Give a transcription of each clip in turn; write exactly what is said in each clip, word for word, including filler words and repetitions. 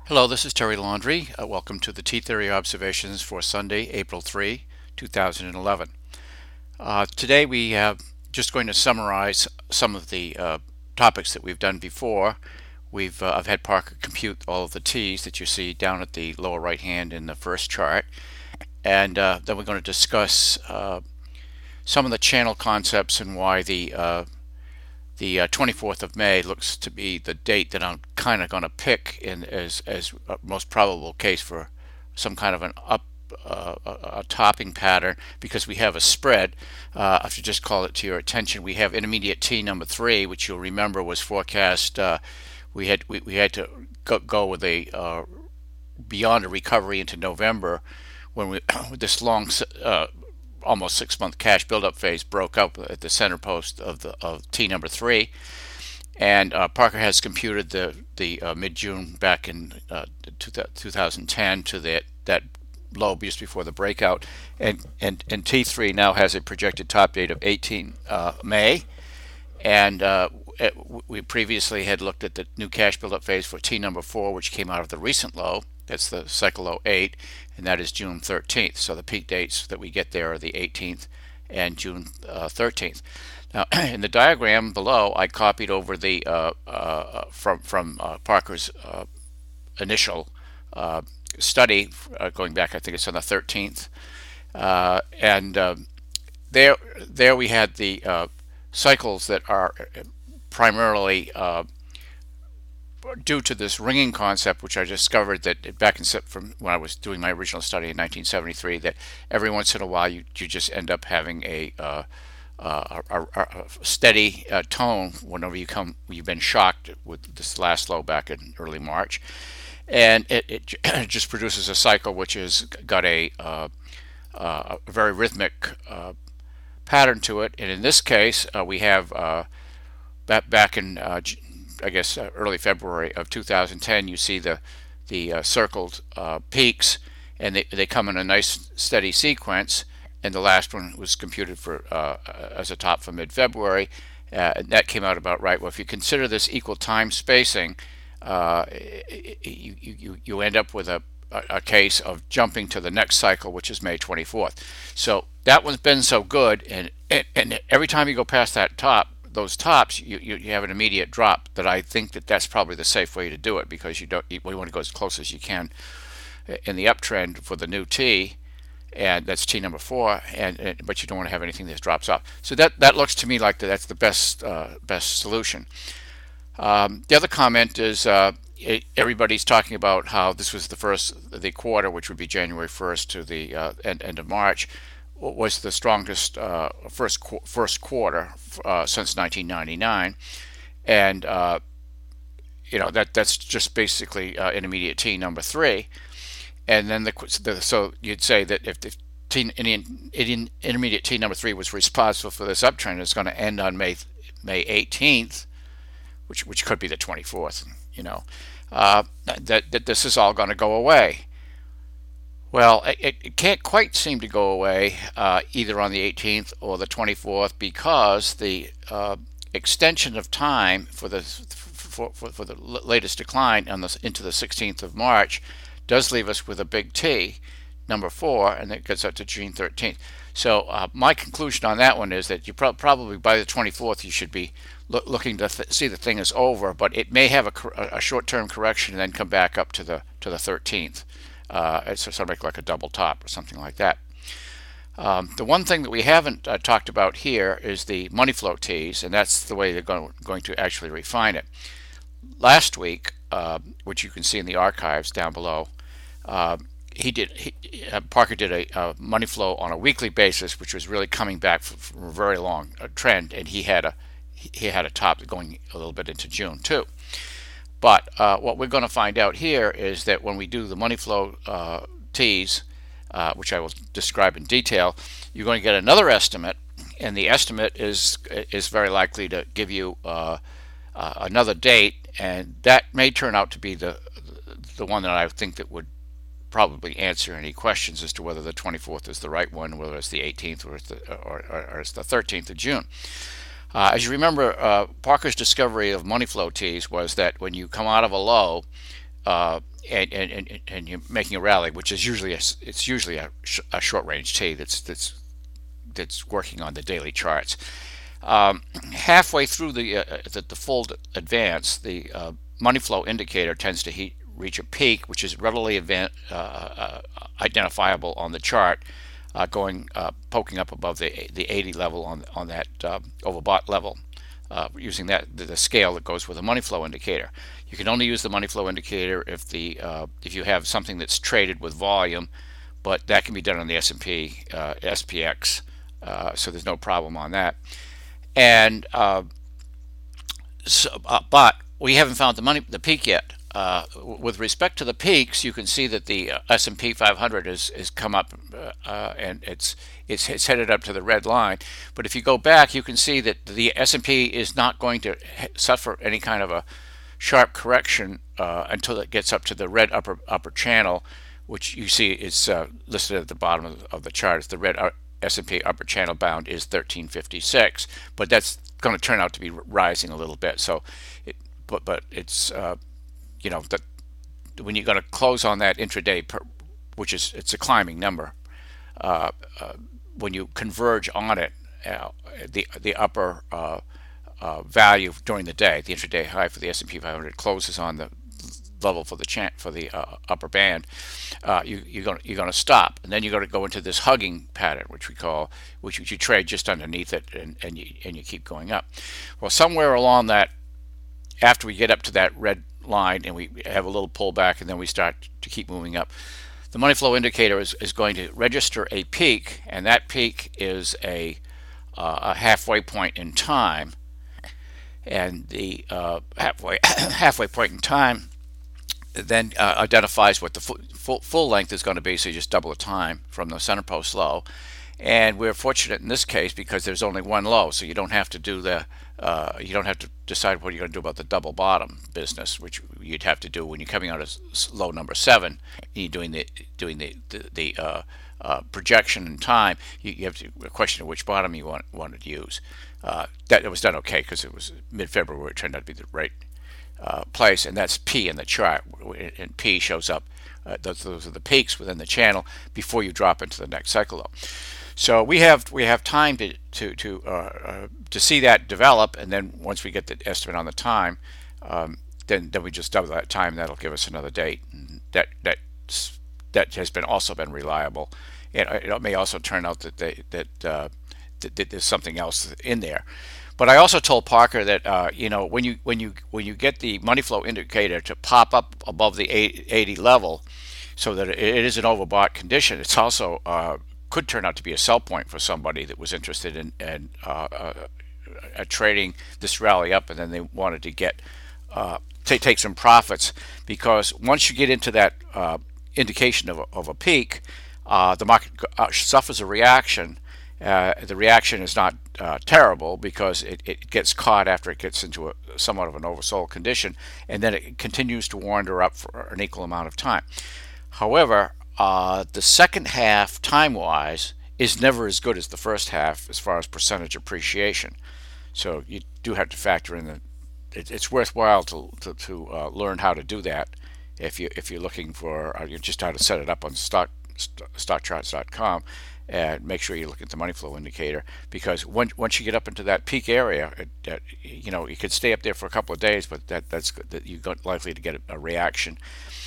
Hello, this is Terry Laundrie. Uh, welcome to the T-Theory Observations for Sunday, April third, two thousand eleven. Uh, today we are just going to summarize some of the uh, topics that we've done before. We've uh, I've had Parker compute all of the T's that you see down at the lower right hand in the first chart, and uh, then we're going to discuss uh, some of the channel concepts and why the uh, the uh, twenty-fourth of May looks to be the date that I'm kind of going to pick in as as a most probable case for some kind of an up uh, a, a topping pattern, because we have a spread. Uh, I should just call it to your attention. We have intermediate T number three, which you'll remember was forecast. Uh, we had we, we had to go, go with a uh, beyond a recovery into November when we with this long uh, almost six month cash buildup phase broke up at the center post of the of T number three, and uh, Parker has computed the the uh, mid June back in uh, two thousand ten to that that low just before the breakout, and and and T three now has a projected top date of eighteen uh, May, and uh, we previously had looked at the new cash buildup phase for T number four, which came out of the recent low. That's the cycle low eight, and that is June thirteenth. So the peak dates that we get there are the eighteenth and June uh, thirteenth. Now, in the diagram below, I copied over the uh, uh, from from uh, Parker's uh, initial uh, study, uh, going back. I think it's on the thirteenth, uh, and uh, there there we had the uh, cycles that are primarily uh, due to this ringing concept, which I discovered that back in from when I was doing my original study in nineteen seventy-three, that every once in a while you, you just end up having a uh, uh, a, a, a steady uh, tone whenever you come you've been shocked with this last low back in early March, and it, it just produces a cycle which has got a, uh, uh, a very rhythmic uh, pattern to it. And in this case, uh, we have uh, back back in uh, I guess uh, early February of two thousand ten, you see the the uh, circled uh, peaks, and they, they come in a nice steady sequence. And the last one was computed for uh, as a top for mid-February, uh, and that came out about right. Well, if you consider this equal time spacing, uh, you, you you end up with a a case of jumping to the next cycle, which is May twenty-fourth. So that one's been so good, and and, and every time you go past that top, those tops, you, you, you have an immediate drop. That I think that that's probably the safe way to do it, because you don't you want to go as close as you can in the uptrend for the new T, and that's T number four, and, and but you don't want to have anything that drops off. So that that looks to me like the, that's the best uh, best solution. Um, the other comment is uh, it, everybody's talking about how this was the first the quarter, which would be January first to the uh, end, end of March, was the strongest uh, first qu first quarter uh, since nineteen ninety-nine, and uh, you know that that's just basically uh, intermediate T number three, and then the, the so you'd say that if the T, Indian, Indian, intermediate T number three was responsible for this uptrend, it's going to end on May May eighteenth, which which could be the twenty-fourth. You know uh, that that this is all going to go away. Well, it, it can't quite seem to go away uh, either on the eighteenth or the twenty-fourth, because the uh, extension of time for the for, for, for the latest decline on the, into the sixteenth of March does leave us with a big T, number four, and it gets up to June thirteenth. So uh, my conclusion on that one is that you pro probably by the twenty-fourth you should be lo looking to th see the thing is over, but it may have a, a short-term correction and then come back up to the to the thirteenth. Uh, it's sort of like a double top or something like that. Um, the one thing that we haven't uh, talked about here is the money flow T's, and that's the way they're going, going to actually refine it. Last week, uh, which you can see in the archives down below, uh, he did he, uh, Parker did a, a money flow on a weekly basis, which was really coming back from, from a very long uh, trend, and he had a he had a top going a little bit into June too. But uh, what we're going to find out here is that when we do the money flow uh, T's, uh, which I will describe in detail, you're going to get another estimate, and the estimate is is very likely to give you uh, uh, another date, and that may turn out to be the the one that I think that would probably answer any questions as to whether the twenty-fourth is the right one, whether it's the eighteenth or it's the, or, or, or it's the thirteenth of June. Uh, as you remember, uh, Parker's discovery of money flow T's was that when you come out of a low, uh, and, and, and, and you're making a rally, which is usually a, it's usually a, sh a short range T that's that's that's working on the daily charts. Um, halfway through the, uh, the the full advance, the uh, money flow indicator tends to heat, reach a peak, which is readily event, uh, uh, identifiable on the chart, uh, going uh, poking up above the the eighty level on on that uh, overbought level. Uh, using that the, the scale that goes with a money flow indicator. You can only use the money flow indicator if the uh, if you have something that's traded with volume, but that can be done on the S and P, uh, S P X, uh, so there's no problem on that. And uh, so, uh, but we haven't found the money the peak yet. Uh, with respect to the peaks, you can see that the uh, S and P five hundred has, has come up uh, uh, and it's, it's it's headed up to the red line. But if you go back, you can see that the S and P is not going to suffer any kind of a sharp correction uh, until it gets up to the red upper upper channel, which you see is uh, listed at the bottom of, of the chart. It's the red S and P upper channel bound is thirteen fifty-six, but that's going to turn out to be rising a little bit. So, it, but but it's uh, you know that when you're going to close on that intraday, per, which is it's a climbing number, uh, uh, when you converge on it, uh, the the upper uh, uh, value during the day, the intraday high for the S and P five hundred closes on the level for the chant for the uh, upper band. Uh, you, you're going you're going to stop, and then you're going to go into this hugging pattern, which we call, which you trade just underneath it, and and you and you keep going up. Well, somewhere along that, after we get up to that red line and we have a little pullback, and then we start to keep moving up, the money flow indicator is, is going to register a peak, and that peak is a uh, a halfway point in time, and the uh, halfway halfway point in time then uh, identifies what the full, full, full length is going to be, so you just double the time from the center post low. And we're fortunate in this case because there's only one low, so you don't have to do the uh, you don't have to decide what you're going to do about the double bottom business, which you'd have to do when you're coming out as low number seven and you're doing the doing the the, the uh, uh, projection in time. You, you have to question of which bottom you want wanted to use. Uh, that it was done okay because it was mid-February. It turned out to be the right Uh, place, and that's P in the chart, and P shows up. Uh, those, those are the peaks within the channel before you drop into the next cycle low. So we have we have time to to to uh, uh, to see that develop, and then once we get the estimate on the time, um, then then we just double that time. That'll give us another date, and that that that has been also been reliable. And it may also turn out that they, that, uh, that that there's something else in there. But I also told Parker that uh, you know when you when you when you get the money flow indicator to pop up above the eighty level, so that it is an overbought condition, it's also uh, could turn out to be a sell point for somebody that was interested in, in uh, uh, uh, trading this rally up, and then they wanted to get uh, take take some profits, because once you get into that uh, indication of a, of a peak, uh, the market suffers a reaction. Uh, the reaction is not uh, terrible because it, it gets caught after it gets into a somewhat of an oversold condition, and then it continues to wander up for an equal amount of time. However, uh, the second half, time-wise, is never as good as the first half as far as percentage appreciation. So you do have to factor in that it, it's worthwhile to to, to uh, learn how to do that if you if you're looking for uh, just how to set it up on stock stock charts dot com. And make sure you look at the money flow indicator, because once once you get up into that peak area, it, it, you know you could stay up there for a couple of days, but that that's that you're likely to get a, a reaction.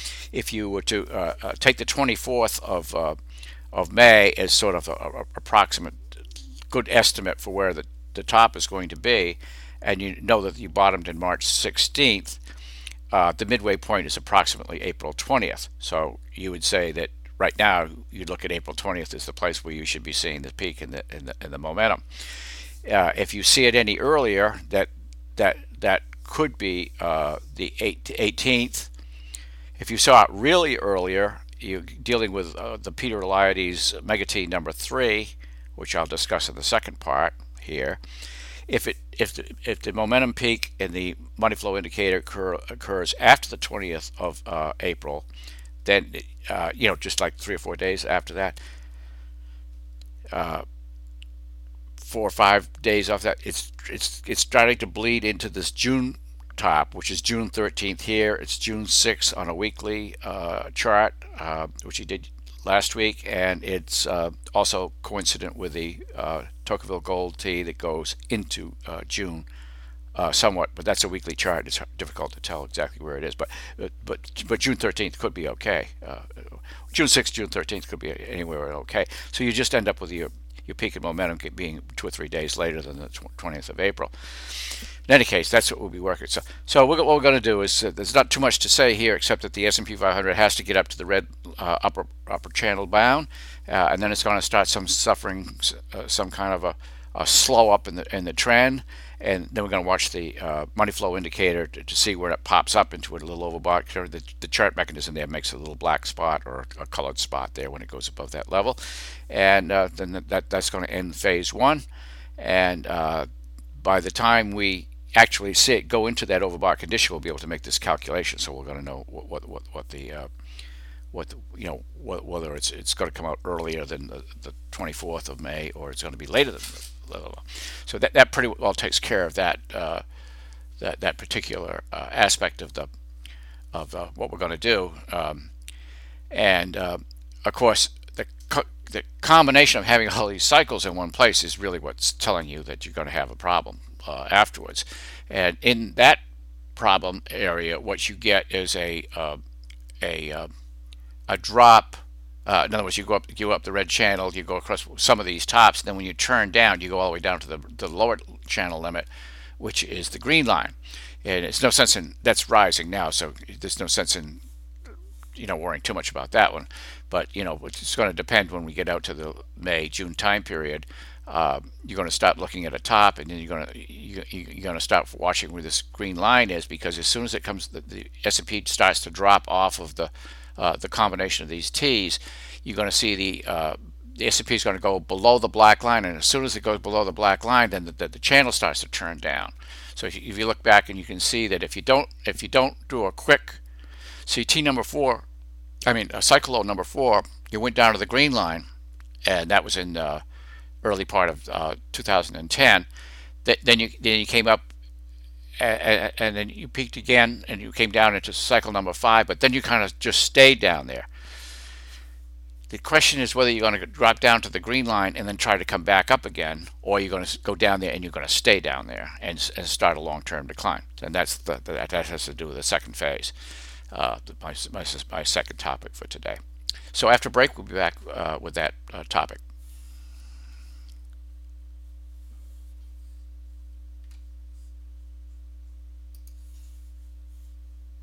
If you were to uh, uh, take the twenty-fourth of uh, of May as sort of a, a approximate good estimate for where the the top is going to be, and you know that you bottomed in March sixteenth, uh, the midway point is approximately April twentieth. So you would say that right now, you look at April twentieth as the place where you should be seeing the peak in the in the, in the momentum. Uh, if you see it any earlier, that that that could be uh, the eighteenth. If you saw it really earlier, you're dealing with uh, the Peter Eliades Mega T number three, which I'll discuss in the second part here. If it if the, if the momentum peak in the money flow indicator occur, occurs after the twentieth of uh, April, then uh, you know just like three or four days after that, uh, four or five days off that, it's it's it's starting to bleed into this June top, which is June thirteenth here. It's June sixth on a weekly uh, chart, uh, which he did last week, and it's uh, also coincident with the uh, Tocqueville Gold T that goes into uh, June uh, somewhat, but that's a weekly chart. It's difficult to tell exactly where it is, but but but June thirteenth could be okay. Uh, June sixth, June thirteenth could be anywhere okay. So you just end up with your your peak in momentum being two or three days later than the twentieth of April. In any case, that's what we'll be working. So, so what we're going to do is uh, there's not too much to say here, except that the S and P five hundred has to get up to the red uh, upper upper channel bound, uh, and then it's going to start some suffering, uh, some kind of a, a slow up in the in the trend, and then we're going to watch the uh, money flow indicator to, to see where it pops up into it a little overbought. The, the chart mechanism there makes a little black spot or a colored spot there when it goes above that level, and uh, then that that's going to end phase one, and uh, by the time we actually see it go into that overbought condition, we'll be able to make this calculation. So we're going to know what what what, what the uh, what the, you know what, whether it's it's going to come out earlier than the, the twenty-fourth of May, or it's going to be later than the, so that that pretty well takes care of that uh, that that particular uh, aspect of the of uh, what we're going to do. Um, and uh, of course, the co the combination of having all these cycles in one place is really what's telling you that you're going to have a problem uh, afterwards. And in that problem area, what you get is a uh, a uh, a drop. Uh, in other words, you go up, you go up the red channel, you go across some of these tops, and then when you turn down, you go all the way down to the, the lower channel limit, which is the green line. And it's no sense in that's rising now, so there's no sense in you know worrying too much about that one. But you know, it's going to depend when we get out to the May June time period. Uh, you're going to start looking at a top, and then you're going to you, you're going to start watching where this green line is, because as soon as it comes, the, the S and P starts to drop off of the uh, the combination of these T's, you're going to see the uh, the S and P is going to go below the black line, and as soon as it goes below the black line, then the, the, the channel starts to turn down. So if you, if you look back, and you can see that if you don't if you don't do a quick, see T number four, I mean a cycle low number four, you went down to the green line, and that was in uh, early part of uh, two thousand ten. Th then you then you came up, and, and then you peaked again, and you came down into cycle number five, but then you kind of just stayed down there. The question is whether you're going to drop down to the green line and then try to come back up again, or you're going to go down there and you're going to stay down there and, and start a long-term decline. And that's the, that, that has to do with the second phase, uh, my, my, my second topic for today. So after break, we'll be back uh, with that uh, topic.